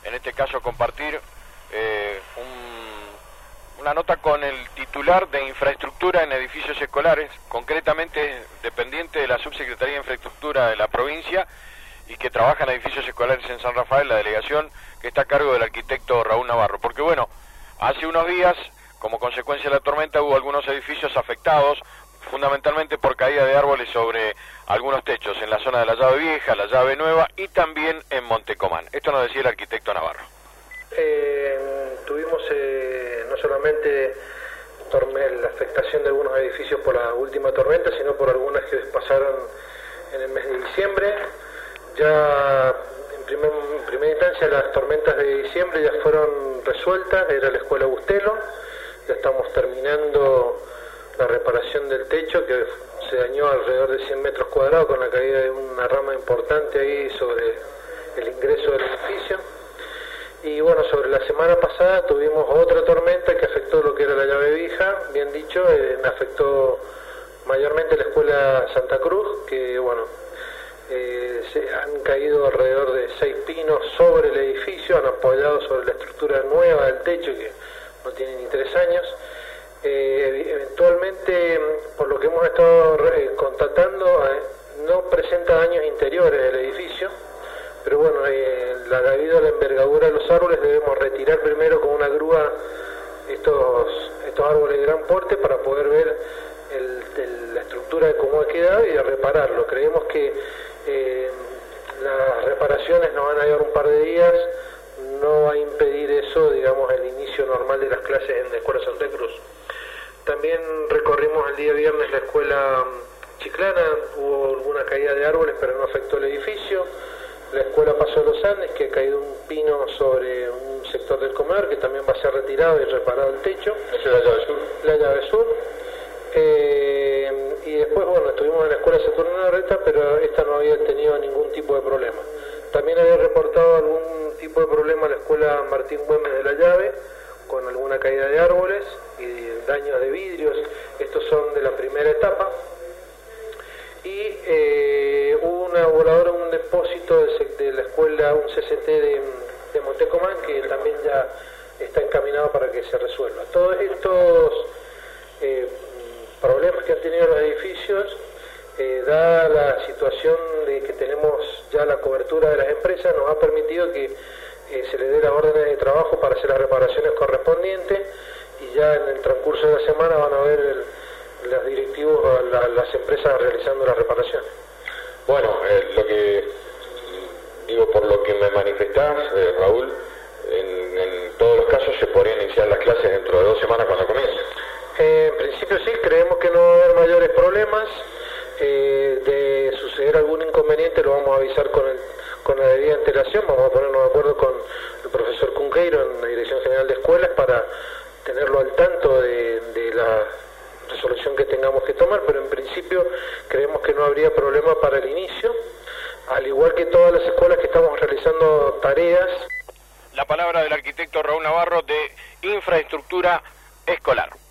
en este caso compartir una nota con el titular de infraestructura en edificios escolares, concretamente dependiente de la Subsecretaría de Infraestructura de la provincia y que trabaja en edificios escolares en San Rafael, la delegación que está a cargo del arquitecto Raúl Navarro. Porque bueno, hace unos días, como consecuencia de la tormenta, hubo algunos edificios afectados, fundamentalmente por caída de árboles sobre algunos techos en la zona de la Llave Vieja, la Llave Nueva y también en Montecomán. Esto nos decía el arquitecto Navarro. Tuvimos no solamente la afectación de algunos edificios por la última tormenta, sino por algunas que pasaron en el mes de diciembre. Ya en primera instancia las tormentas de diciembre ya fueron resueltas, era la escuela Bustelo, ya estamos terminando la reparación del techo que se dañó alrededor de 100 metros cuadrados con la caída de una rama importante ahí sobre el ingreso del edificio. Y bueno, sobre la semana pasada tuvimos otra tormenta que afectó lo que era la Llave Vieja, bien dicho, afectó mayormente la escuela Santa Cruz, que bueno, se han caído alrededor de 6 pinos sobre el edificio, han apoyado sobre la estructura nueva del techo que no tiene ni 3 años. Eventualmente, por lo que hemos estado constatando, no presenta daños interiores del edificio, pero bueno, debido a la envergadura de los árboles debemos retirar primero con una grúa estos árboles de gran porte para poder ver la estructura de cómo ha quedado y repararlo. Creemos que las reparaciones nos van a llevar un par de días, no va a impedir eso, digamos, el inicio normal de las clases en la Escuela Santa Cruz. También recorrimos el día viernes la escuela Chiclana, hubo alguna caída de árboles pero no afectó el edificio. La escuela Paso de los Andes, que ha caído un pino sobre un sector del comedor, que también va a ser retirado y reparado el techo. ¿Esa es la Llave Sur? La Llave Sur. Y después, bueno, estuvimos en la escuela Saturnino Larreta, pero esta no había tenido ningún tipo de problema. También había reportado algún tipo de problema la escuela Martín Güemes de la Llave, con alguna caída de árboles y daños de vidrios. Estos son de la primera etapa. Y hubo una voladora, un depósito de la escuela, un CCT de Montecomán, que también ya está encaminado para que se resuelva. Todos estos problemas que han tenido los edificios, dada la situación de que tenemos ya la cobertura de las empresas, nos ha permitido que se le dé las órdenes de trabajo para hacer las reparaciones correspondientes, y ya en el transcurso de la semana van a ver los directivos, las empresas realizando las reparaciones. Bueno, lo que digo, por lo que me manifestás, Raúl, en todos los casos se podrían iniciar las clases dentro de 2 semanas cuando comience. En principio sí, creemos que no va a haber mayores problemas. De suceder algún inconveniente lo vamos a avisar con la debida antelación. Vamos a ponernos de acuerdo con el profesor Cunqueiro en la Dirección General de Escuelas para tenerlo al tanto de la resolución que tengamos que tomar, pero en principio creemos que no habría problema para el inicio, al igual que todas las escuelas que estamos realizando tareas. La palabra del arquitecto Raúl Navarro de infraestructura escolar.